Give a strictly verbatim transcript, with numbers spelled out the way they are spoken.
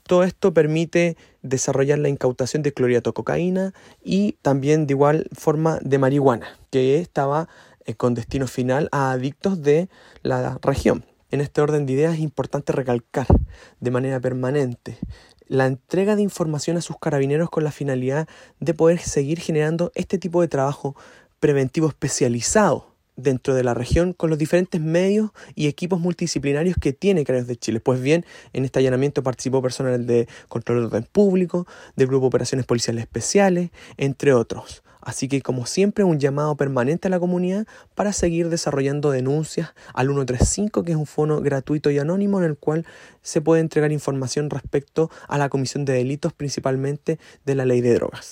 Todo esto permite desarrollar la incautación de clorhidrato de cocaína y también de igual forma de marihuana, que estaba eh, con destino final a adictos de la región. En este orden de ideas es importante recalcar de manera permanente la entrega de información a sus carabineros con la finalidad de poder seguir generando este tipo de trabajo preventivo especializado dentro de la región con los diferentes medios y equipos multidisciplinarios que tiene Carabineros de Chile. Pues bien, en este allanamiento participó personal de control de orden público, del Grupo de Operaciones Policiales Especiales, entre otros. Así que, como siempre, un llamado permanente a la comunidad para seguir desarrollando denuncias al ciento treinta y cinco, que es un fono gratuito y anónimo en el cual se puede entregar información respecto a la comisión de delitos, principalmente de la ley de drogas.